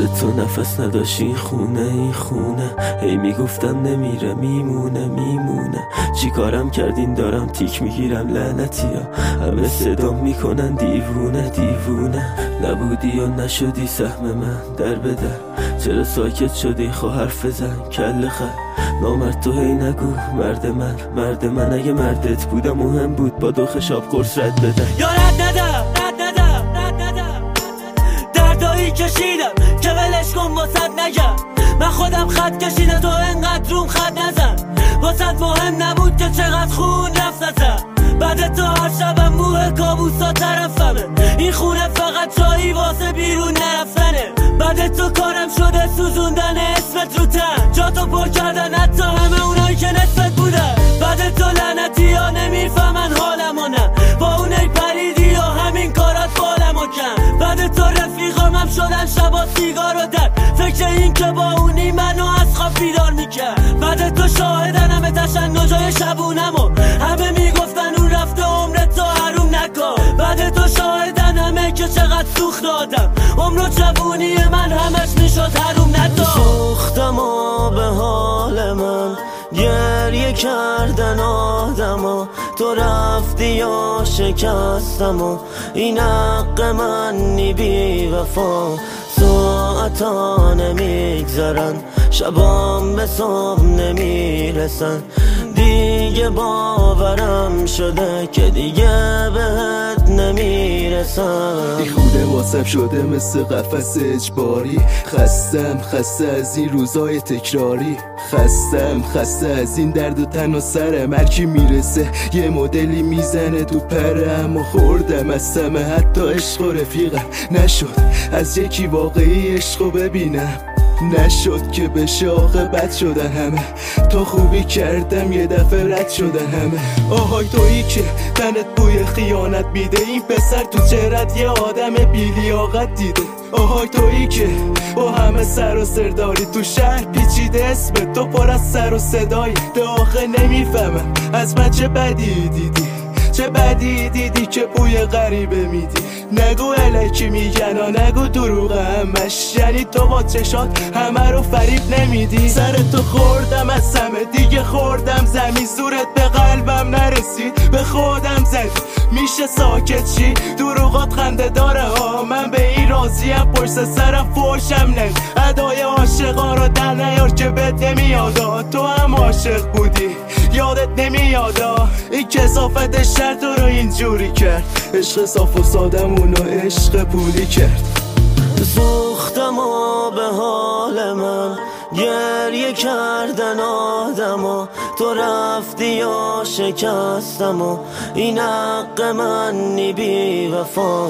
تو نفس نداشت این خونه هی میگفتم نمیره میمونه چی کارم کردین دارم تیک میگیرم لعنتیا همه صدام میکنن دیوونه نبودی و نشدی سهم من در بدر چرا ساکت شدی خو حرف بزن کل خر نامرد تو هی نگو مرد من اگه مردت بودم مهم بود با 2 خشاب قرص رد بدن یا رد ندم دردایی کشیدم که ولش کن واسد نگم من خودم خط کشیدم تو انقدر روم خط نزن واسد مهم نبود که چقدر خون رفت ازم بعد تو هر شبم موه کابوسا طرفمه این خونه فقط جایی واسه بیرون نرفتنه بعد تو کارم شده سوزوندن اسمت رو تن جا تو پر کردن حتی همه اونایی که نسبت بودن بعد تو لعنتی ها نمیفهمن حالمو نه با اونای پریدی و همین کارات بالمو کن بعد تو رفیقامم شدن شبا سیگار و در فکر این که با اونی منو از خواب بیدار میکرد بعد تو شاهدن همه تشنجای شبونمو همه میگفتن اون رفته عمرت تو حروم نکن بعد تو شاهدن همه که چقدر سوخت دادم عمر و جوونی من همش میشد حروم نداد سوختم و به حال من گریه کردن آدما تو رفتی یا شکستم و این حق منی بی وفا ساعتا نمیگذرن شبام به صبح نمیرسن دیگه باورم شده که دیگه بهت نمیرسم این خونه واسم شده مثل قفس اجباری خسته از این روزای تکراری خسته از این درد و تن و سرم هرکی میرسه یه مدلی میزنه تو پرم و خوردم از سمه حتی عشق و رفیقم نشد از یکی واقعی عشقو ببینم نشد که بشه عاقبت شدن همه تو خوبی کردم یه دفعه رد شدن همه آهای تویی که تنت بوی خیانت میده این پسر تو چهرت یه آدم بی‌لیاقت دیده آهای تویی که با همه سر و سر داری تو شهر پیچیده اسم تو پر از سر و صدایی به آخه نمیفهمم از من چه بدی دیدی که بوی غریبه میدی نگو الکی میگن و نگو دروغ همش یعنی تو با چشات همه رو فریب نمیدی سر تو خوردم از همه دیگه خوردم زمین زورت به قلبم نرسید به خودم زد میشه ساکت چی دروغات خنده داره ها من به این راضیم پشت سرم فوشم نه ادای عاشقا رو در نیار که بهت نمیادا تو هم عاشق بودی یادت نمیادا این کثافت شر تو رو اینجوری کرد عشق صاف و سادمونو عشق پولی کرد سوختم و به حال من گریه کردن آدما تو رفتی یا شکستم و این حق منی بی وفا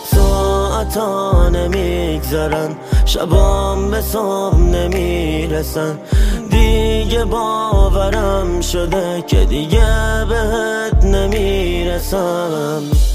ساعتا نمیگذرن شبام به صبح نمیرسن دیگه باورم شده که دیگه بهت نمیرسم